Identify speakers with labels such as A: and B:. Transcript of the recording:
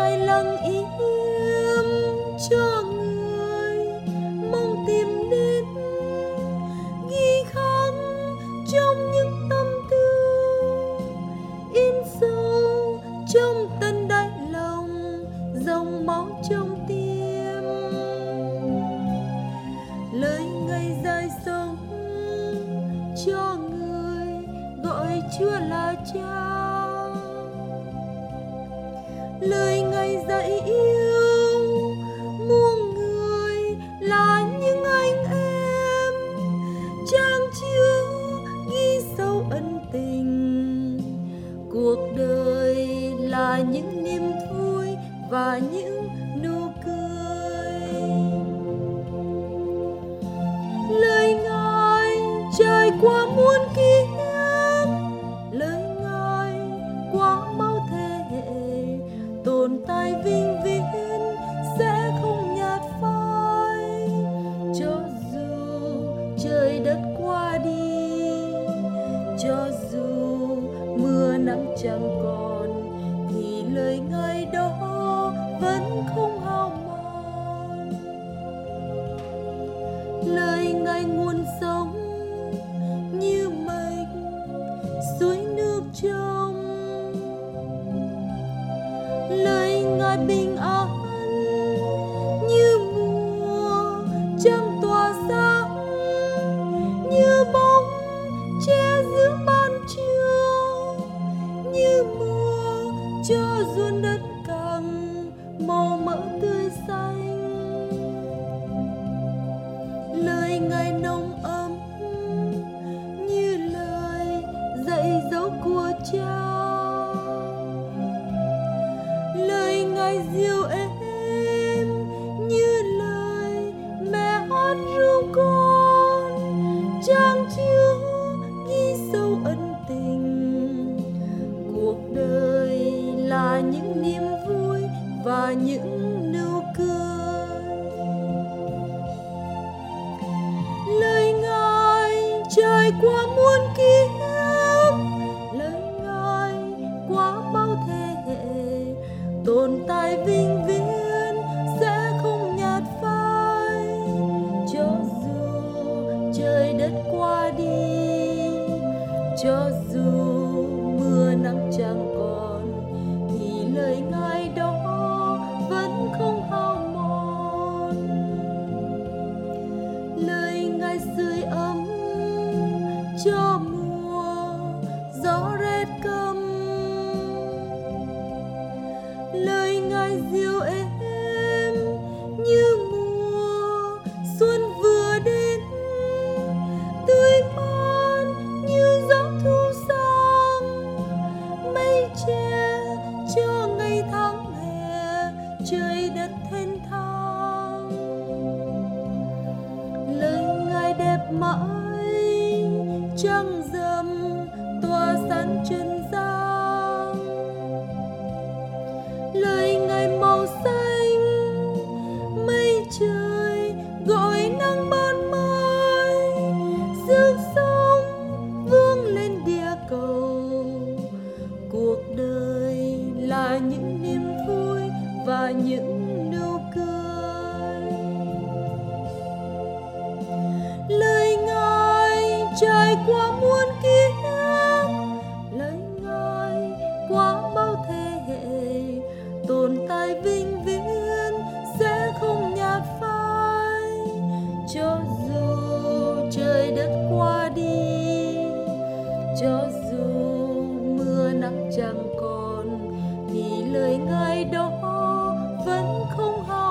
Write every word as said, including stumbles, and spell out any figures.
A: Ngài lặng im cho người mong tìm đến, ghi khắc trong những tâm tư, in sâu trong tận đáy lòng, dòng máu trong tim. Lời Ngài dạy sống cho người, gọi Chúa là Cha. Lời Ngài dạy yêu muôn người là những anh em, trang chứa ghi sâu ân tình. Cuộc đời là những niềm vui và những nụ cười. Lời Ngài trải qua muôn kiếp, lời Ngài qua bao thế hệ, tồn tại vĩnh viễn sẽ không nhạt phai. Cho dù trời đất qua đi, cho dù mưa nắng chẳng còn, thì lời Ngài đó vẫn không hao mòn. Lời Ngài nguồn sống như mạch suối nước trong, lời Ngài bình an như mùa trăng tỏa sáng, như bóng che giữa ban trưa, như mưa cho ruộng đất càng màu mỡ tươi xanh. Lời Ngài nồng ấm như lời dạy dỗ của Cha, lời Ngài dịu êm như lời mẹ hát ru con, trang chứa ghi sâu ân tình. Cuộc đời là những niềm vui và những nụ cười. Lời Ngài trải qua muôn kiếp, lời Ngài qua bao thế hệ, tồn tại vĩnh viễn sẽ không nhạt phai. Cho dù trời đất qua đi, cho dù mưa nắng chẳng còn, thì lời Ngài đó vẫn không hao mòn. Lời Ngài sưởi ấm cho mùa gió rét căm, lời Ngài dịu êm như mùa xuân vừa đến, tươi mát như gió thu sang, mây che cho ngày tháng hè, trời đất thênh thang. Lời Ngài đẹp mãi trăng rằm tỏa sáng trần gian, lời Ngài màu xanh mây trời gọi nắng ban mai, rước sóng vương lên địa cầu. Cuộc đời là những niềm vui và những nụ cười. Lời Ngài trải qua muôn kiếp, lời Ngài qua bao thế hệ, tồn tại vĩnh viễn sẽ không nhạt phai. Cho dù trời đất qua đi, cho dù mưa nắng chẳng còn, thì lời Ngài đó vẫn không hao